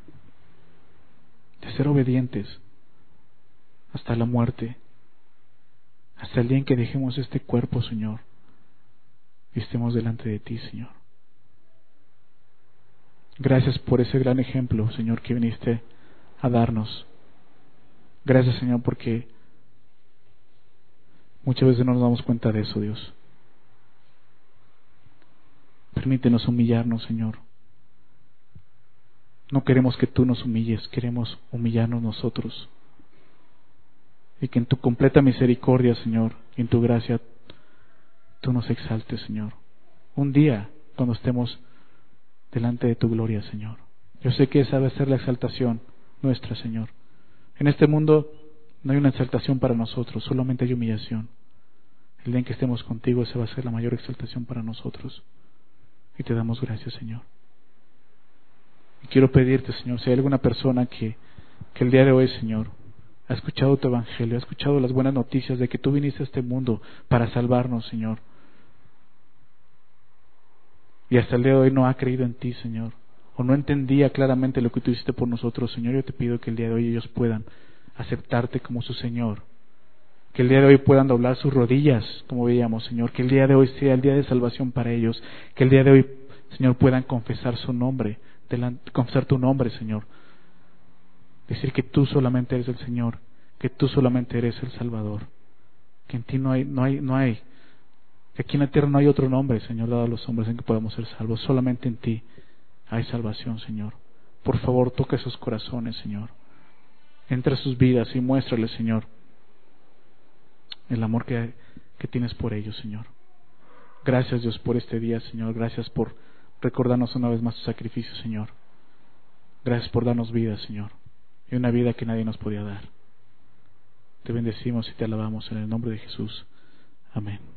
de ser obedientes hasta la muerte, hasta el día en que dejemos este cuerpo, Señor, y estemos delante de ti, Señor. Gracias por ese gran ejemplo, Señor, que viniste a darnos. Gracias, Señor, porque muchas veces no nos damos cuenta de eso, Dios. Permítenos humillarnos, Señor. No queremos que tú nos humilles, queremos humillarnos nosotros. Y que en tu completa misericordia, Señor, y en tu gracia, tú nos exaltes, Señor. Un día, cuando estemos delante de tu gloria, Señor. Yo sé que esa debe ser la exaltación nuestra, Señor. En este mundo no hay una exaltación para nosotros, solamente hay humillación. El día en que estemos contigo, esa va a ser la mayor exaltación para nosotros. Y te damos gracias, Señor. Y quiero pedirte, Señor, si hay alguna persona que, que el día de hoy, Señor, ha escuchado tu evangelio, ha escuchado las buenas noticias de que tú viniste a este mundo para salvarnos, Señor, y hasta el día de hoy no ha creído en ti, Señor, o no entendía claramente lo que tú hiciste por nosotros, Señor, yo te pido que el día de hoy ellos puedan aceptarte como su Señor, que el día de hoy puedan doblar sus rodillas, como veíamos, Señor, que el día de hoy sea el día de salvación para ellos, que el día de hoy, Señor, puedan confesar su nombre, confesar tu nombre, Señor, decir que tú solamente eres el Señor, que tú solamente eres el Salvador, que en ti no hay, no hay, no hay, que aquí en la tierra no hay otro nombre, Señor, dado a los hombres en que podamos ser salvos, solamente en ti hay salvación, Señor. Por favor, toca esos corazones, Señor, entra a sus vidas y muéstrales, Señor, el amor que, que tienes por ellos, Señor. Gracias, Dios, por este día, Señor, gracias por recordarnos una vez más tu sacrificio, Señor. Gracias por darnos vida, Señor, y una vida que nadie nos podía dar. Te bendecimos y te alabamos en el nombre de Jesús. Amén.